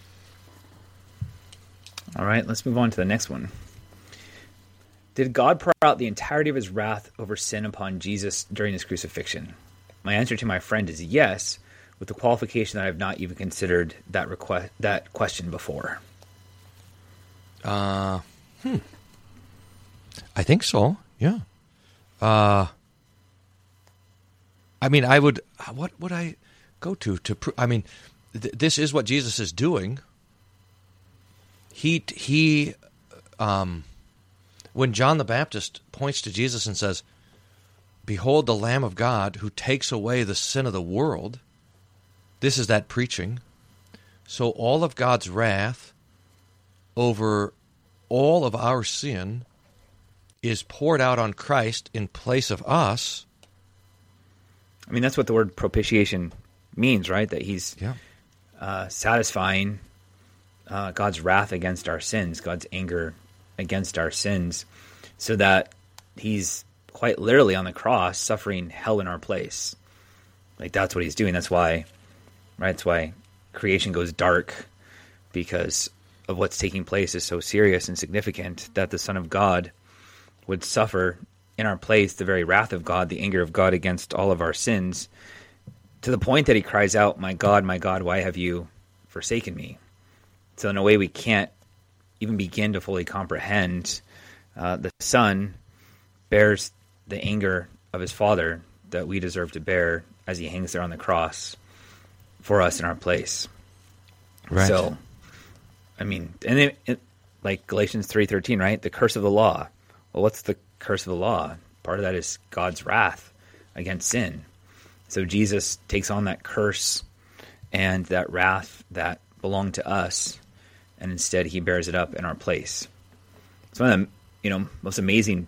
All right, let's move on to the next one. Did God pour out the entirety of his wrath over sin upon Jesus during his crucifixion? My answer to my friend is yes, with the qualification that I have not even considered that request that question before. Uh, hmm. I think so. Yeah. Uh, I mean, I would. What would I go to to prove? I mean, th- this is what Jesus is doing. He he. Um, when John the Baptist points to Jesus and says, "Behold, the Lamb of God who takes away the sin of the world," this is that preaching. So all of God's wrath over all of our sin is poured out on Christ in place of us. I mean, that's what the word propitiation means, right? That he's yeah. uh, satisfying uh, God's wrath against our sins, God's anger against our sins, so that he's quite literally on the cross suffering hell in our place. Like that's what he's doing. That's why, right? That's why creation goes dark, because of what's taking place is so serious and significant that the Son of God would suffer in our place the very wrath of God, the anger of God against all of our sins, to the point that he cries out, "My God, my God, why have you forsaken me?" So in a way we can't even begin to fully comprehend, uh, the Son bears the anger of his Father that we deserve to bear as he hangs there on the cross for us in our place. Right. So, I mean, and then, it, like Galatians three thirteen, right? The curse of the law. Well, what's the curse of the law? Part of that is God's wrath against sin. So Jesus takes on that curse and that wrath that belonged to us, and instead he bears it up in our place. It's one of the, you know, most amazing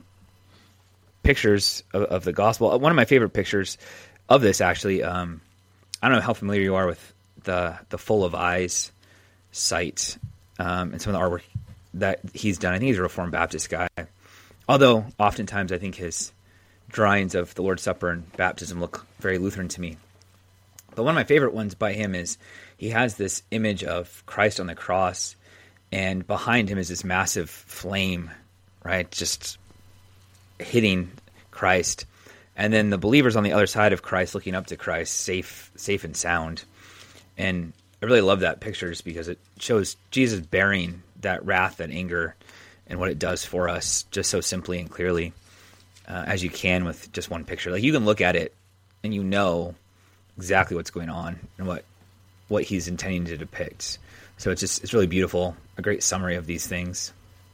pictures of, of the gospel. One of my favorite pictures of this, actually, um, I don't know how familiar you are with the the Full of Eyes site, um, and some of the artwork that he's done. I think he's a Reformed Baptist guy. Although, oftentimes, I think his drawings of the Lord's Supper and baptism look very Lutheran to me. But one of my favorite ones by him is he has this image of Christ on the cross, and behind him is this massive flame, right, just hitting Christ. And then the believers on the other side of Christ looking up to Christ, safe, safe and sound. And I really love that picture just because it shows Jesus bearing that wrath, that anger, and what it does for us just so simply and clearly uh, as you can with just one picture. Like you can look at it and you know exactly what's going on and what what he's intending to depict. So it's just it's really beautiful, a great summary of these things.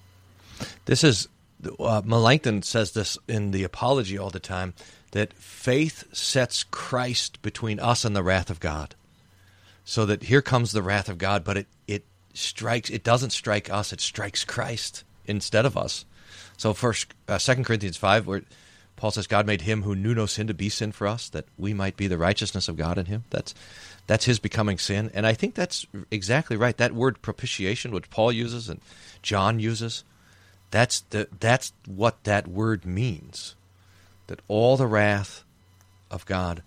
This is, uh, Melanchthon says this in the Apology all the time, that faith sets Christ between us and the wrath of God. So that here comes the wrath of God, but it, it strikes, it doesn't strike us, it strikes Christ instead of us. So first, uh, Second Corinthians five, where Paul says, God made him who knew no sin to be sin for us, that we might be the righteousness of God in him. That's that's his becoming sin. And I think that's exactly right. That word propitiation, which Paul uses and John uses, that's the that's what that word means. That all the wrath of God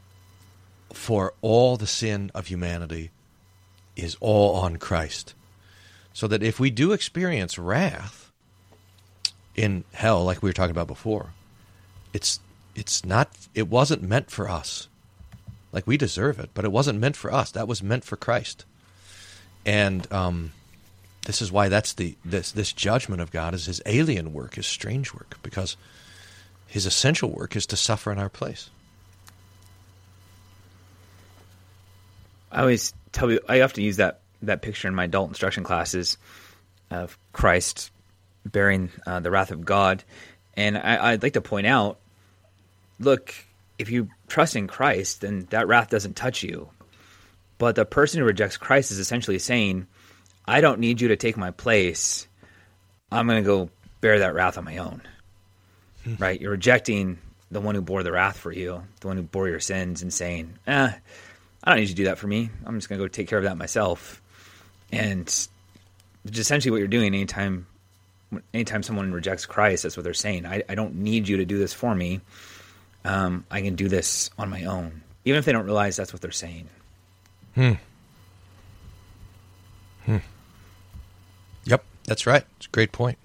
for all the sin of humanity is all on Christ. So that if we do experience wrath in hell, like we were talking about before, it's it's not it wasn't meant for us. Like we deserve it, but it wasn't meant for us. That was meant for Christ. And um, this is why that's the this this judgment of God is his alien work, his strange work, because his essential work is to suffer in our place. I always tell you, I often use that, that picture in my adult instruction classes of Christ bearing uh, the wrath of God. And I, I'd like to point out, look, if you trust in Christ, then that wrath doesn't touch you. But the person who rejects Christ is essentially saying, I don't need you to take my place. I'm going to go bear that wrath on my own. Hmm. Right? You're rejecting the one who bore the wrath for you, the one who bore your sins, and saying, eh, I don't need you to do that for me. I'm just going to go take care of that myself. And it's essentially what you're doing anytime anytime someone rejects Christ. That's what they're saying. I, I don't need you to do this for me. Um, I can do this on my own. Even if they don't realize that's what they're saying. Hmm. Hmm. Yep, that's right. It's a great point.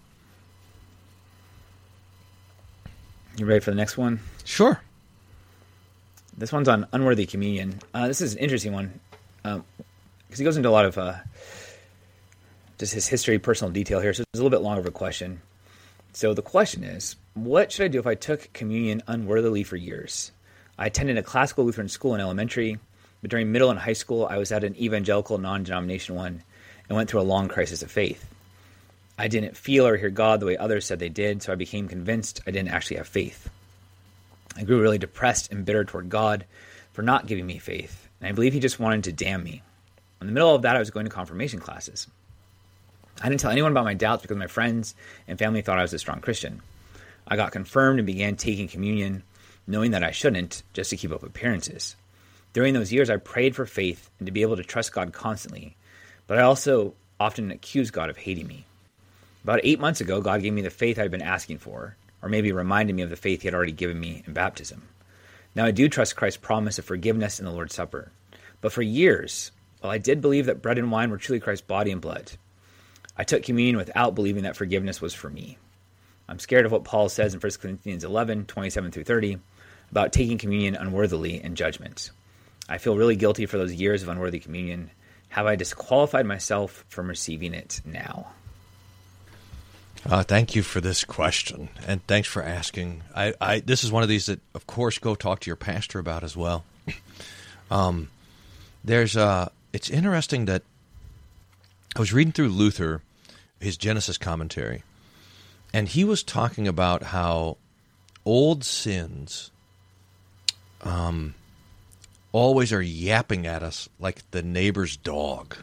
You ready for the next one? Sure. This one's on unworthy communion. Uh, this is an interesting one because um, he goes into a lot of uh, just his history, personal detail here. So it's a little bit longer of a question. So the question is, what should I do if I took communion unworthily for years? I attended a classical Lutheran school in elementary, but during middle and high school, I was at an evangelical non-denominational one and went through a long crisis of faith. I didn't feel or hear God the way others said they did, so I became convinced I didn't actually have faith. I grew really depressed and bitter toward God for not giving me faith, and I believe he just wanted to damn me. In the middle of that, I was going to confirmation classes. I didn't tell anyone about my doubts because my friends and family thought I was a strong Christian. I got confirmed and began taking communion, knowing that I shouldn't, just to keep up appearances. During those years, I prayed for faith and to be able to trust God constantly, but I also often accused God of hating me. About eight months ago, God gave me the faith I'd been asking for, or maybe reminded me of the faith he had already given me in baptism. Now I do trust Christ's promise of forgiveness in the Lord's Supper. But for years, while I did believe that bread and wine were truly Christ's body and blood, I took communion without believing that forgiveness was for me. I'm scared of what Paul says in First Corinthians eleven, twenty-seven through thirty, about taking communion unworthily in judgment. I feel really guilty for those years of unworthy communion. Have I disqualified myself from receiving it now? Uh, thank you for this question, and thanks for asking. I, I this is one of these that, of course, go talk to your pastor about as well. um, there's uh, it's interesting that I was reading through Luther, his Genesis commentary, and he was talking about how old sins um, always are yapping at us like the neighbor's dog,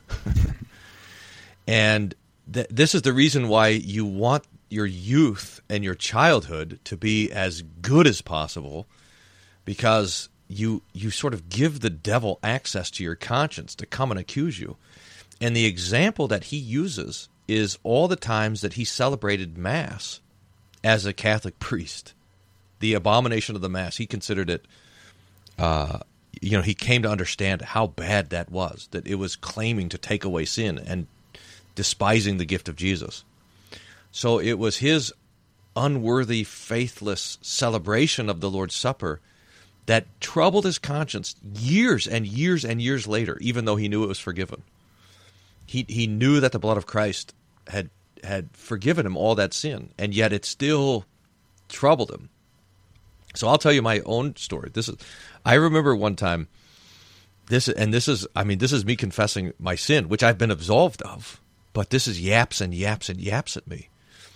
and Th- this is the reason why you want your youth and your childhood to be as good as possible, because you you sort of give the devil access to your conscience to come and accuse you. And the example that he uses is all the times that he celebrated Mass as a Catholic priest. The abomination of the Mass, he considered it, uh, you know, he came to understand how bad that was, that it was claiming to take away sin and despising the gift of Jesus. So it was his unworthy, faithless celebration of the Lord's Supper that troubled his conscience years and years and years later, even though he knew it was forgiven. He he knew that the blood of Christ had had forgiven him all that sin, and yet it still troubled him. So I'll tell you my own story. This is, I remember one time, this and this is, I mean, this is me confessing my sin, which I've been absolved of. But this is yaps and yaps and yaps at me,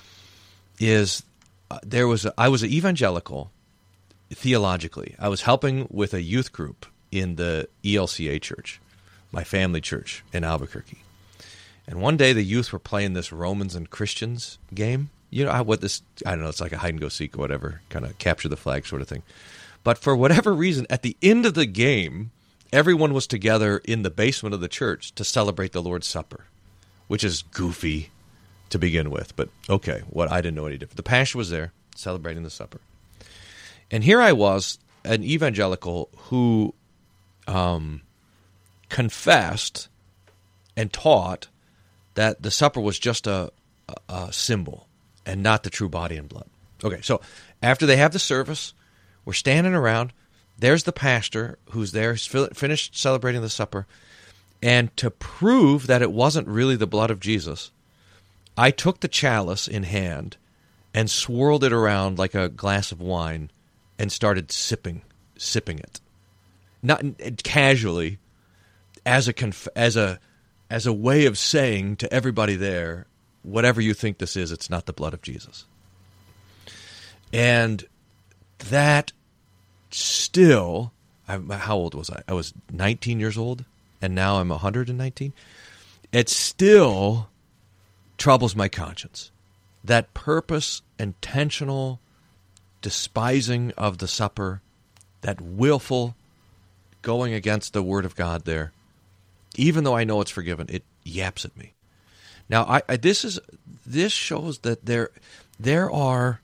is uh, there was a, I was an evangelical theologically. I was helping with a youth group in the E L C A church, my family church in Albuquerque. And one day the youth were playing this Romans and Christians game. You know, I, what this, I don't know, it's like a hide and go seek or whatever, kind of capture the flag sort of thing. But for whatever reason, at the end of the game, everyone was together in the basement of the church to celebrate the Lord's Supper, which is goofy to begin with, but okay, what I didn't know any different. The pastor was there celebrating the supper. And here I was, an evangelical who um, confessed and taught that the supper was just a, a, a symbol and not the true body and blood. Okay, so after they have the service, we're standing around. There's the pastor who's there, he's finished celebrating the supper. And to prove that it wasn't really the blood of Jesus, I took the chalice in hand and swirled it around like a glass of wine and started sipping, sipping it, not casually, as a conf- as a as a way of saying to everybody there, whatever you think this is, it's not the blood of Jesus. And that still, I, how old was I? I was nineteen years old. And now I'm one hundred nineteen, it still troubles my conscience. That purpose, intentional despising of the supper, that willful going against the Word of God there, even though I know it's forgiven, it yaps at me. Now, I, I this is this shows that there there are,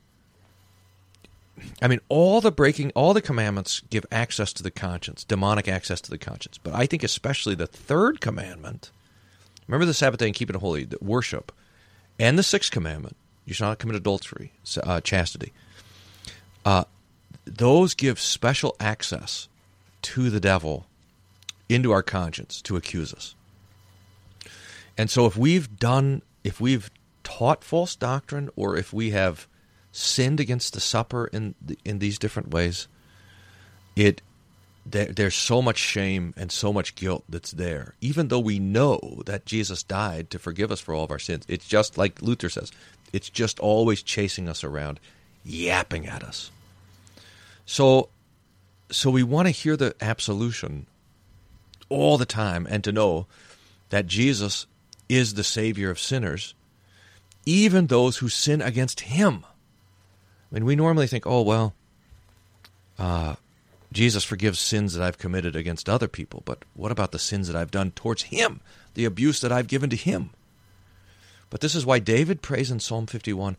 I mean, all the breaking, all the commandments give access to the conscience, demonic access to the conscience. But I think especially the third commandment, remember the Sabbath day and keep it holy, the worship, and the sixth commandment, you shall not commit adultery, uh, chastity. Uh, those give special access to the devil into our conscience to accuse us. And so if we've done, if we've taught false doctrine, or if we have sinned against the supper in in these different ways, it there, there's so much shame and so much guilt that's there, even though we know that Jesus died to forgive us for all of our sins. It's just like Luther says, it's just always chasing us around, yapping at us. So, so we want to hear the absolution all the time and to know that Jesus is the Savior of sinners, even those who sin against Him. I mean, we normally think, oh, well, uh, Jesus forgives sins that I've committed against other people, but what about the sins that I've done towards Him, the abuse that I've given to Him? But this is why David prays in Psalm fifty-one,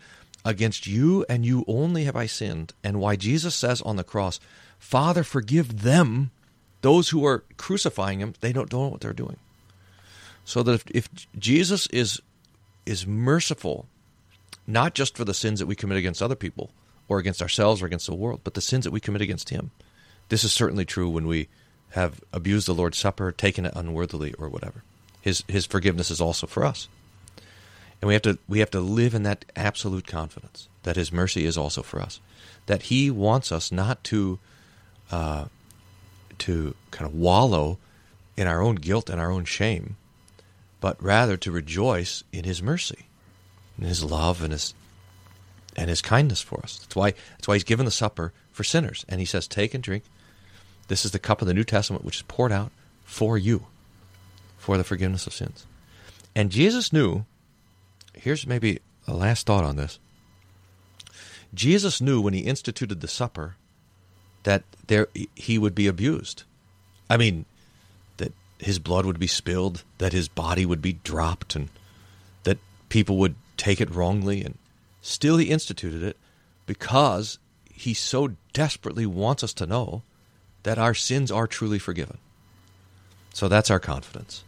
against you and you only have I sinned, and why Jesus says on the cross, Father, forgive them, those who are crucifying him, they don't, don't know what they're doing. So that if, if Jesus is is merciful, not just for the sins that we commit against other people, or against ourselves or against the world, but the sins that we commit against him. This is certainly true when we have abused the Lord's Supper, taken it unworthily, or whatever. His his forgiveness is also for us. And we have to we have to live in that absolute confidence that his mercy is also for us. That he wants us not to uh, to kind of wallow in our own guilt and our own shame, but rather to rejoice in his mercy, in his love and his and his kindness for us. That's why that's why he's given the supper for sinners. And he says, take and drink. This is the cup of the New Testament which is poured out for you, for the forgiveness of sins. And Jesus knew, here's maybe a last thought on this. Jesus knew when he instituted the supper that there he would be abused. I mean, that his blood would be spilled, that his body would be dropped, and that people would take it wrongly. And still he instituted it because he so desperately wants us to know that our sins are truly forgiven. So that's our confidence.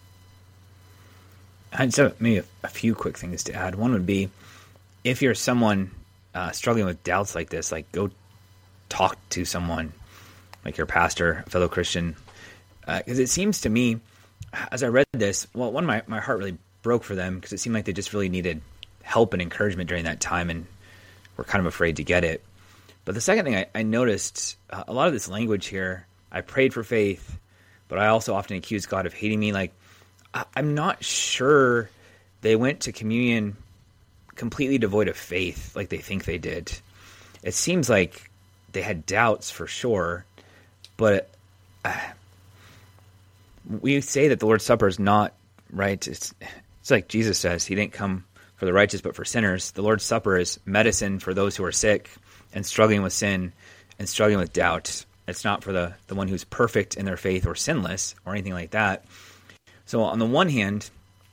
And so maybe a, a few quick things to add. One would be, if you're someone uh, struggling with doubts like this, like go talk to someone, like your pastor, a fellow Christian. Because uh, it seems to me, as I read this, well, one, my, my heart really broke for them because it seemed like they just really needed help and encouragement during that time and were kind of afraid to get it. But the second thing I, I noticed, uh, a lot of this language here, I prayed for faith, but I also often accused God of hating me. Like, I, I'm not sure they went to communion completely devoid of faith like they think they did. It seems like they had doubts for sure, but uh, we say that the Lord's Supper is not right. It's, it's like Jesus says, he didn't come for the righteous but for sinners. The Lord's Supper is medicine for those who are sick and struggling with sin and struggling with doubt. It's not for the, the one who's perfect in their faith or sinless or anything like that. So on the one hand,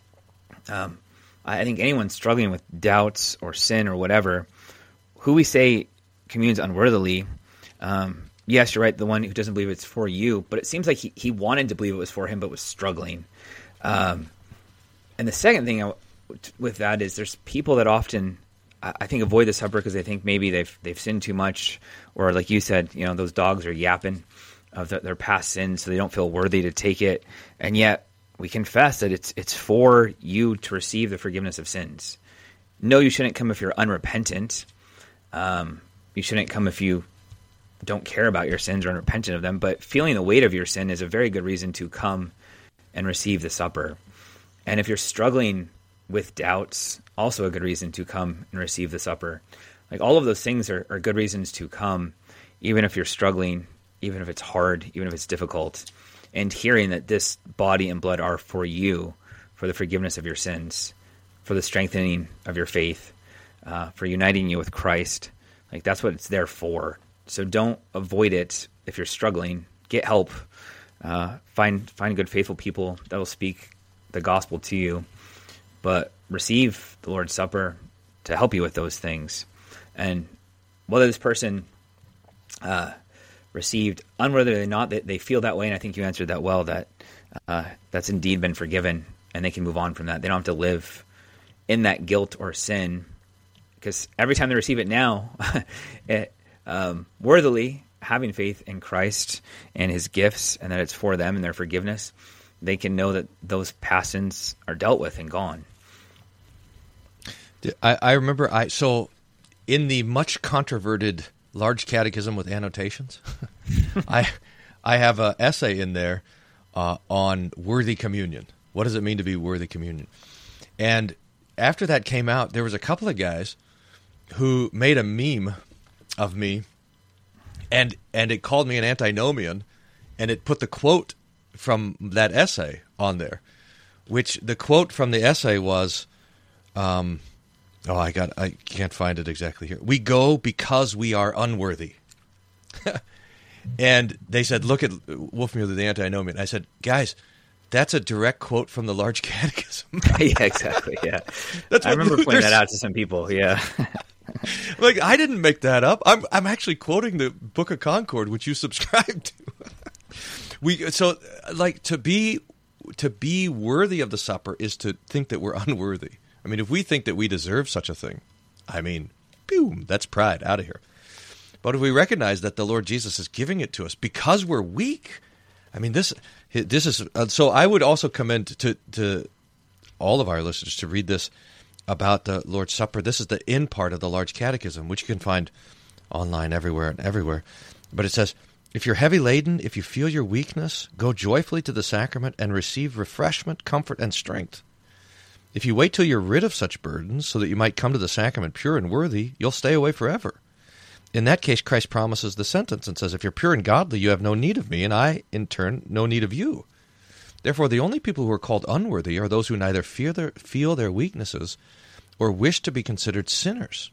um, I think anyone struggling with doubts or sin or whatever, who we say communes unworthily, um, yes, you're right, the one who doesn't believe it's for you, but it seems like he, he wanted to believe it was for him but was struggling. Um, and the second thing I, with that is there's people that often, I think, avoid the supper because they think maybe they've they've sinned too much, or like you said, you know, those dogs are yapping of the, their past sins, so they don't feel worthy to take it. And yet we confess that it's it's for you to receive the forgiveness of sins. No, you shouldn't come if you're unrepentant. Um, you shouldn't come if you don't care about your sins or unrepentant of them. But feeling the weight of your sin is a very good reason to come and receive the supper. And if you're struggling with doubts, also a good reason to come and receive the supper. Like, all of those things are, are good reasons to come, even if you're struggling, even if it's hard, even if it's difficult. And hearing that this body and blood are for you, for the forgiveness of your sins, for the strengthening of your faith, uh, for uniting you with Christ. Like, that's what it's there for. So don't avoid it if you're struggling. Get help. Uh, find find good, faithful people that will speak the gospel to you. But receive the Lord's Supper to help you with those things. And whether this person uh, received unworthily or not, they, they feel that way, and I think you answered that well, that uh, that's indeed been forgiven, and they can move on from that. They don't have to live in that guilt or sin, because every time they receive it now, it, um, worthily, having faith in Christ and his gifts, and that it's for them and their forgiveness, they can know that those past sins are dealt with and gone. I, I remember, I so in the much controverted Large Catechism with annotations, I I have an essay in there uh, on worthy communion. What does it mean to be worthy communion? And after that came out, there was a couple of guys who made a meme of me, and and it called me an antinomian, and it put the quote from that essay on there, which the quote from the essay was, um, oh, I got, I can't find it exactly here. We go because we are unworthy. And they said, look at Wolfmueller, the antinomian. I said, guys, that's a direct quote from the Large Catechism. Yeah, exactly. Yeah, That's I remember Luther's, pointing that out to some people. Yeah, Like, I didn't make that up. I'm I'm actually quoting the Book of Concord, which you subscribe to. we so like to be to be worthy of the supper is to think that we're unworthy. I mean, if we think that we deserve such a thing, I mean, boom, that's pride out of here. But if we recognize that the Lord Jesus is giving it to us because we're weak, I mean, this this is uh, so. I would also commend to to all of our listeners to read this about the Lord's Supper. This is the in part of the Large Catechism, which you can find online everywhere and everywhere. But it says, if you're heavy laden, if you feel your weakness, go joyfully to the sacrament and receive refreshment, comfort, and strength. If you wait till you're rid of such burdens so that you might come to the sacrament pure and worthy, you'll stay away forever. In that case, Christ promises the sentence and says, if you're pure and godly, you have no need of me, and I, in turn, no need of you. Therefore, the only people who are called unworthy are those who neither fear their, feel their weaknesses or wish to be considered sinners.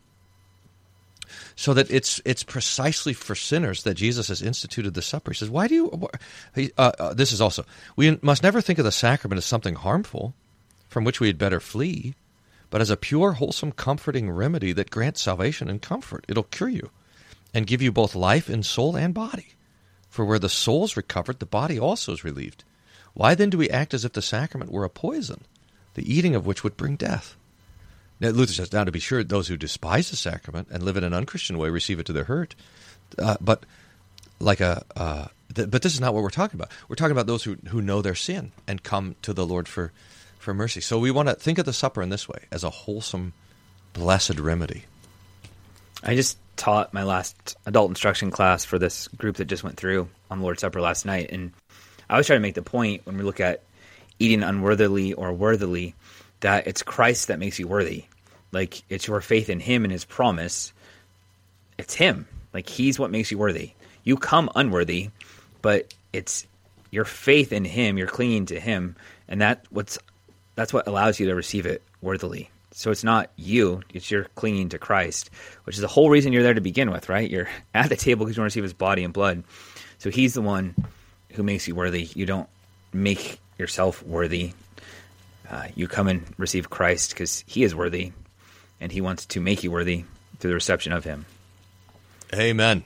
So that it's it's precisely for sinners that Jesus has instituted the supper. He says, why do you... Uh, uh, this is also, we must never think of the sacrament as something harmful, from which we had better flee, but as a pure, wholesome, comforting remedy that grants salvation and comfort. It'll cure you and give you both life in soul and body. For where the soul's recovered, the body also is relieved. Why then do we act as if the sacrament were a poison, the eating of which would bring death? Now, Luther says, now to be sure, those who despise the sacrament and live in an unchristian way receive it to their hurt. Uh, but like a, uh, th- but this is not what we're talking about. We're talking about those who, who know their sin and come to the Lord for, for mercy. So we want to think of the supper in this way, as a wholesome, blessed remedy. I just taught my last adult instruction class for this group that just went through on the Lord's Supper last night, and I was trying to make the point when we look at eating unworthily or worthily that it's Christ that makes you worthy. Like, it's your faith in him and his promise. It's him. Like, he's what makes you worthy. You come unworthy, but it's your faith in him, you're clinging to him, and that what's that's what allows you to receive it worthily. So it's not you, it's you're clinging to Christ, which is the whole reason you're there to begin with, right? You're at the table because you want to receive his body and blood. So he's the one who makes you worthy. You don't make yourself worthy. Uh, you come and receive Christ because he is worthy, and he wants to make you worthy through the reception of him. Amen.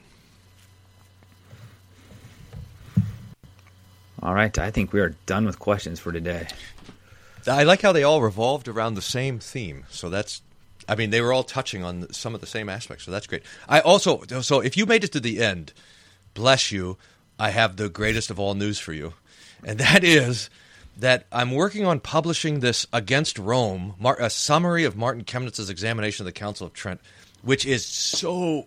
All right, I think we are done with questions for today. I like how they all revolved around the same theme. So that's, I mean, they were all touching on some of the same aspects. So that's great. I also, so if you made it to the end, bless you, I have the greatest of all news for you. And that is that I'm working on publishing this Against Rome, a summary of Martin Chemnitz's examination of the Council of Trent, which is so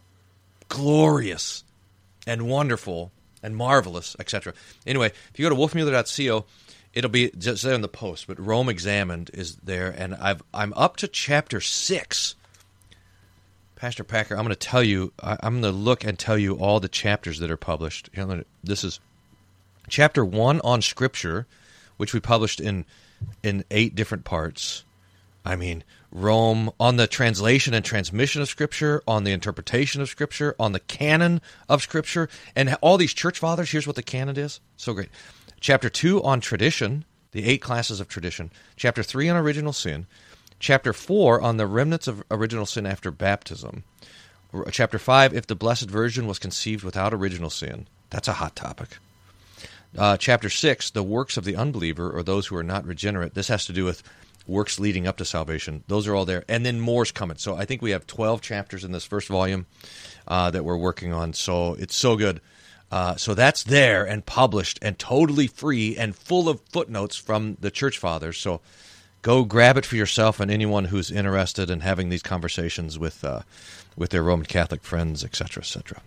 glorious and wonderful and marvelous, et cetera. Anyway, if you go to wolf mueller dot co, it'll be just there in the post, but Rome Examined is there, and I've, I'm up to chapter six. Pastor Packer, I'm going to tell you, I, I'm going to look and tell you all the chapters that are published. Here, gonna, this is chapter one on Scripture, which we published in in eight different parts. I mean, Rome, on the translation and transmission of Scripture, on the interpretation of Scripture, on the canon of Scripture, and all these church fathers. Here's what the canon is. So great. Chapter two on tradition, the eight classes of tradition. Chapter three on original sin. Chapter four on the remnants of original sin after baptism. Chapter five, if the Blessed Virgin was conceived without original sin. That's a hot topic. Uh, chapter six, the works of the unbeliever or those who are not regenerate. This has to do with works leading up to salvation. Those are all there. And then more's coming. So I think we have twelve chapters in this first volume uh, that we're working on. So it's so good. Uh, so that's there and published and totally free and full of footnotes from the church fathers. So go grab it for yourself and anyone who's interested in having these conversations with uh, with their Roman Catholic friends, et cetera, et cetera.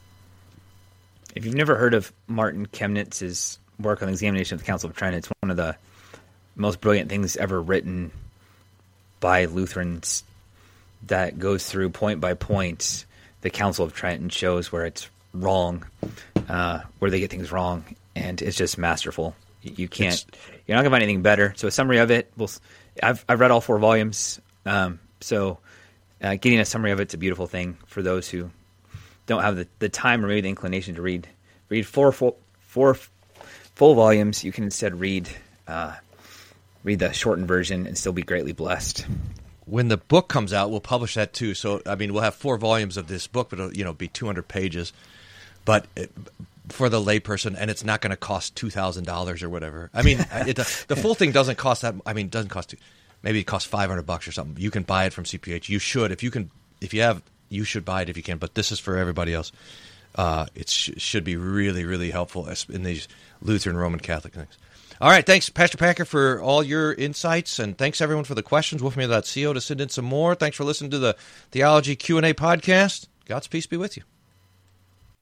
If you've never heard of Martin Chemnitz's work on the examination of the Council of Trent, it's one of the most brilliant things ever written by Lutherans that goes through point by point the Council of Trent and shows where it's wrong, uh, where they get things wrong, and it's just masterful. You can't, it's, you're not gonna find anything better. So a summary of it, we'll, I've I've read all four volumes, um, so uh, getting a summary of it's a beautiful thing for those who don't have the, the time or maybe the inclination to read read four full four full volumes. You can instead read uh, read the shortened version and still be greatly blessed. when the book comes out, we'll publish that too. So, I mean, we'll have four volumes of this book, but it'll, you know, be two hundred pages. But it, for the layperson, and it's not going to cost two thousand dollars or whatever. I mean, it, the full thing doesn't cost that. I mean, it doesn't cost. Maybe it costs five hundred bucks or something. You can buy it from C P H. You should, if you can, if you have, you should buy it if you can. But this is for everybody else. Uh, it sh- should be really, really helpful in these Lutheran, Roman Catholic things. All right, thanks, Pastor Packer, for all your insights, and thanks, everyone, for the questions. wolfmedia dot co to send in some more. Thanks for listening to the Theology Q and A podcast. God's peace be with you.